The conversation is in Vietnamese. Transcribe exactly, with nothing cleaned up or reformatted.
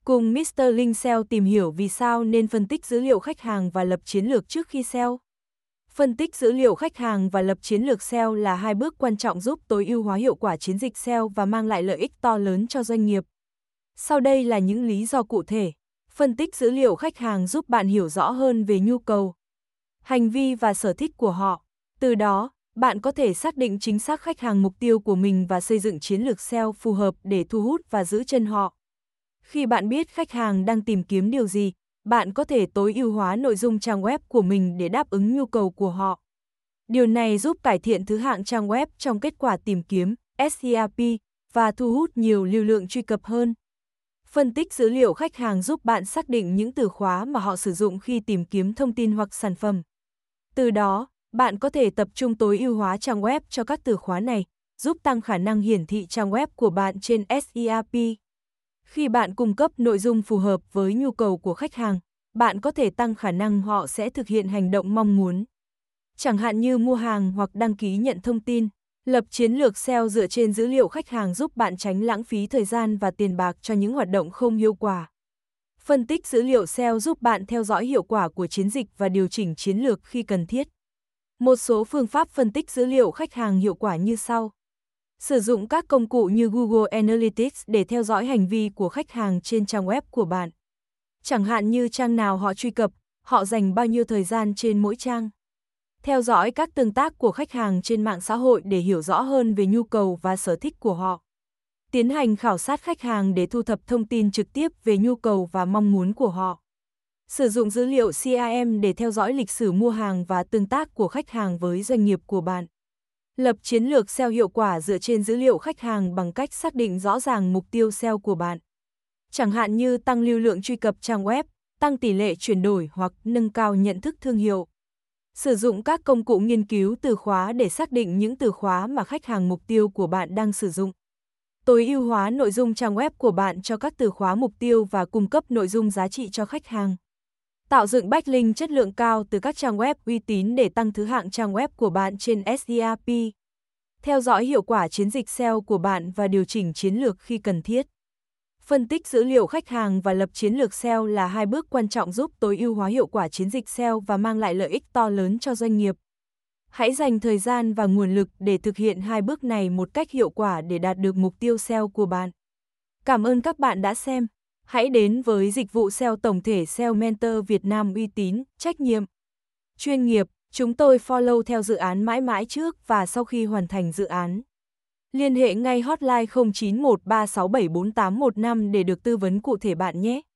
Cùng mít tơ Linh ét e o tìm hiểu vì sao nên phân tích dữ liệu khách hàng và lập chiến lược trước khi ét e o. Phân tích dữ liệu khách hàng và lập chiến lược ét e o là hai bước quan trọng giúp tối ưu hóa hiệu quả chiến dịch ét e o và mang lại lợi ích to lớn cho doanh nghiệp. Sau đây là những lý do cụ thể. Phân tích dữ liệu khách hàng giúp bạn hiểu rõ hơn về nhu cầu, hành vi và sở thích của họ. Từ đó, bạn có thể xác định chính xác khách hàng mục tiêu của mình và xây dựng chiến lược ét e o phù hợp để thu hút và giữ chân họ. Khi bạn biết khách hàng đang tìm kiếm điều gì, bạn có thể tối ưu hóa nội dung trang web của mình để đáp ứng nhu cầu của họ. Điều này giúp cải thiện thứ hạng trang web trong kết quả tìm kiếm ét e a pê và thu hút nhiều lưu lượng truy cập hơn. Phân tích dữ liệu khách hàng giúp bạn xác định những từ khóa mà họ sử dụng khi tìm kiếm thông tin hoặc sản phẩm. Từ đó, bạn có thể tập trung tối ưu hóa trang web cho các từ khóa này, giúp tăng khả năng hiển thị trang web của bạn trên ét e a pê. Khi bạn cung cấp nội dung phù hợp với nhu cầu của khách hàng, bạn có thể tăng khả năng họ sẽ thực hiện hành động mong muốn. Chẳng hạn như mua hàng hoặc đăng ký nhận thông tin. Lập chiến lược ét e o dựa trên dữ liệu khách hàng giúp bạn tránh lãng phí thời gian và tiền bạc cho những hoạt động không hiệu quả. Phân tích dữ liệu ét e o giúp bạn theo dõi hiệu quả của chiến dịch và điều chỉnh chiến lược khi cần thiết. Một số phương pháp phân tích dữ liệu khách hàng hiệu quả như sau. Sử dụng các công cụ như Google Analytics để theo dõi hành vi của khách hàng trên trang web của bạn. Chẳng hạn như trang nào họ truy cập, họ dành bao nhiêu thời gian trên mỗi trang. Theo dõi các tương tác của khách hàng trên mạng xã hội để hiểu rõ hơn về nhu cầu và sở thích của họ. Tiến hành khảo sát khách hàng để thu thập thông tin trực tiếp về nhu cầu và mong muốn của họ. Sử dụng dữ liệu xê a em để theo dõi lịch sử mua hàng và tương tác của khách hàng với doanh nghiệp của bạn. Lập chiến lược ét e o hiệu quả dựa trên dữ liệu khách hàng bằng cách xác định rõ ràng mục tiêu ét e o của bạn. Chẳng hạn như tăng lưu lượng truy cập trang web, tăng tỷ lệ chuyển đổi hoặc nâng cao nhận thức thương hiệu. Sử dụng các công cụ nghiên cứu từ khóa để xác định những từ khóa mà khách hàng mục tiêu của bạn đang sử dụng. Tối ưu hóa nội dung trang web của bạn cho các từ khóa mục tiêu và cung cấp nội dung giá trị cho khách hàng. Tạo dựng backlink chất lượng cao từ các trang web uy tín để tăng thứ hạng trang web của bạn trên ét e a pê. Theo dõi hiệu quả chiến dịch ét e o của bạn và điều chỉnh chiến lược khi cần thiết. Phân tích dữ liệu khách hàng và lập chiến lược ét e o là hai bước quan trọng giúp tối ưu hóa hiệu quả chiến dịch ét e o và mang lại lợi ích to lớn cho doanh nghiệp. Hãy dành thời gian và nguồn lực để thực hiện hai bước này một cách hiệu quả để đạt được mục tiêu ét e o của bạn. Cảm ơn các bạn đã xem. Hãy đến với dịch vụ ét e o tổng thể ét e o Mentor Việt Nam uy tín, trách nhiệm, chuyên nghiệp. Chúng tôi follow theo dự án mãi mãi trước và sau khi hoàn thành dự án. Liên hệ ngay hotline không chín một ba sáu bảy bốn tám một năm để được tư vấn cụ thể bạn nhé.